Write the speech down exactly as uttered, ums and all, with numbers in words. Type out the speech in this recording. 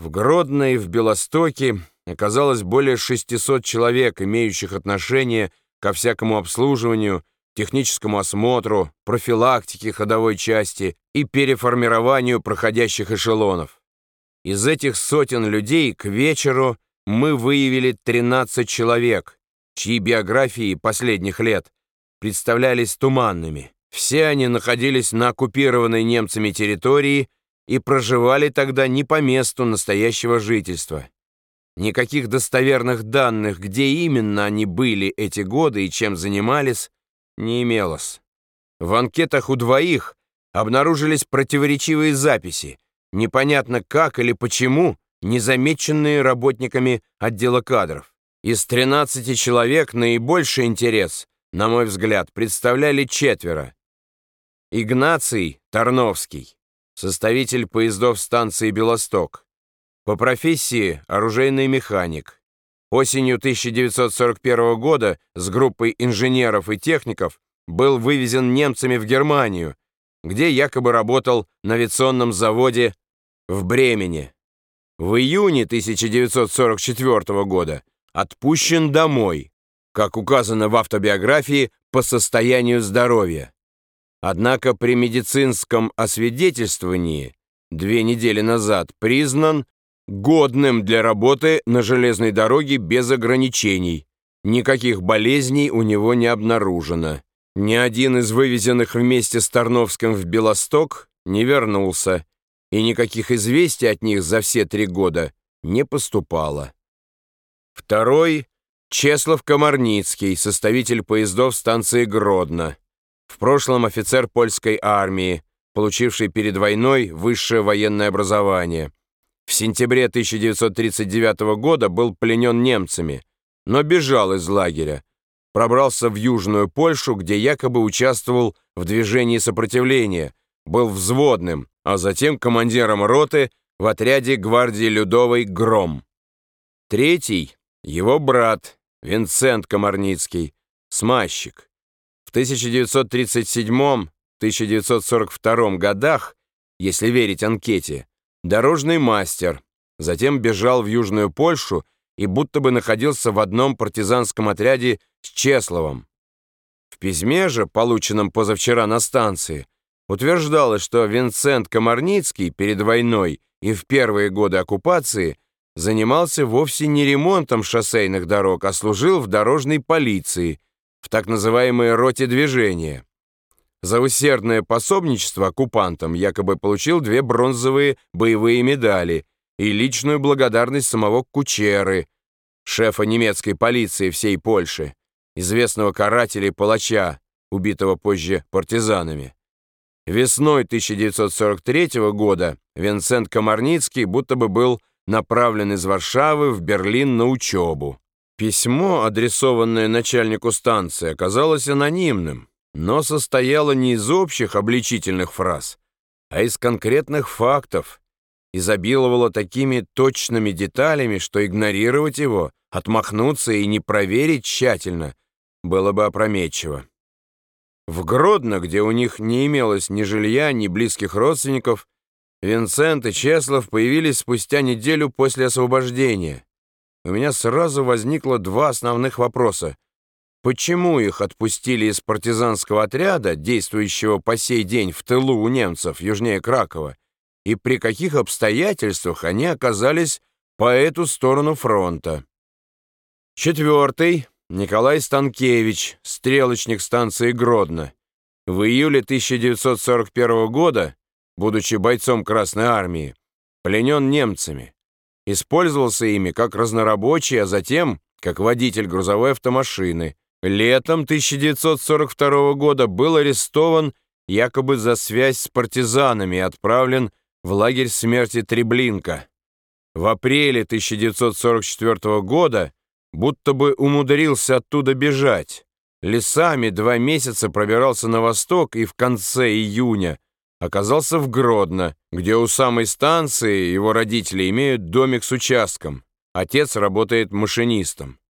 В Гродно и в Белостоке оказалось более шестисот человек, имеющих отношение ко всякому обслуживанию, техническому осмотру, профилактике ходовой части и переформированию проходящих эшелонов. Из этих сотен людей к вечеру мы выявили тринадцать человек, чьи биографии последних лет представлялись туманными. Все они находились на оккупированной немцами территории и проживали тогда не по месту настоящего жительства. Никаких достоверных данных, где именно они были эти годы и чем занимались, не имелось. В анкетах у двоих обнаружились противоречивые записи, непонятно как или почему, незамеченные работниками отдела кадров. Из тринадцати человек наибольший интерес, на мой взгляд, представляли четверо. Игнаций Тарновский, составитель поездов станции Белосток, по профессии оружейный механик. Осенью тысяча девятьсот сорок первого года с группой инженеров и техников был вывезен немцами в Германию, где якобы работал на авиационном заводе в Бремене. В июне тысяча девятьсот сорок четвёртого года отпущен домой, как указано в автобиографии, по состоянию здоровья. Однако при медицинском освидетельствовании две недели назад признан годным для работы на железной дороге без ограничений. Никаких болезней у него не обнаружено. Ни один из вывезенных вместе с Тарновским в Белосток не вернулся, и никаких известий от них за все три года не поступало. Второй — Чеслов Комарницкий, составитель поездов станции Гродно. В прошлом офицер польской армии, получивший перед войной высшее военное образование. В сентябре тысяча девятьсот тридцать девятого года был пленен немцами, но бежал из лагеря. Пробрался в Южную Польшу, где якобы участвовал в движении сопротивления, был взводным, а затем командиром роты в отряде гвардии Людовой «Гром». Третий — его брат Винцент Комарницкий, смазчик. В тысяча девятьсот тридцать седьмом — тысяча девятьсот сорок втором годах, если верить анкете, дорожный мастер, затем бежал в Южную Польшу и будто бы находился в одном партизанском отряде с Чесловым. В письме же, полученном позавчера на станции, утверждалось, что Винцент Комарницкий перед войной и в первые годы оккупации занимался вовсе не ремонтом шоссейных дорог, а служил в дорожной полиции, в так называемой роте движения. За усердное пособничество оккупантам якобы получил две бронзовые боевые медали и личную благодарность самого Кучеры, шефа немецкой полиции всей Польши, известного карателя и палача, убитого позже партизанами. Весной тысяча девятьсот сорок третьего года Винцент Комарницкий будто бы был направлен из Варшавы в Берлин на учебу. Письмо, адресованное начальнику станции, оказалось анонимным, но состояло не из общих обличительных фраз, а из конкретных фактов, изобиловало такими точными деталями, что игнорировать его, отмахнуться и не проверить тщательно было бы опрометчиво. В Гродно, где у них не имелось ни жилья, ни близких родственников, Винцент и Чеслов появились спустя неделю после освобождения. У меня сразу возникло два основных вопроса. Почему их отпустили из партизанского отряда, действующего по сей день в тылу у немцев, южнее Кракова, и при каких обстоятельствах они оказались по эту сторону фронта? Четвертый — Николай Станкевич, стрелочник станции Гродно. В июле тысяча девятьсот сорок первого года, будучи бойцом Красной армии, пленен немцами. Использовался ими как разнорабочий, а затем как водитель грузовой автомашины. Летом тысяча девятьсот сорок второго года был арестован якобы за связь с партизанами и отправлен в лагерь смерти Треблинка. В апреле тысяча девятьсот сорок четвёртого года будто бы умудрился оттуда бежать. Лесами два месяца пробирался на восток и в конце июня оказался в Гродно, где у самой станции его родители имеют домик с участком. Отец работает машинистом.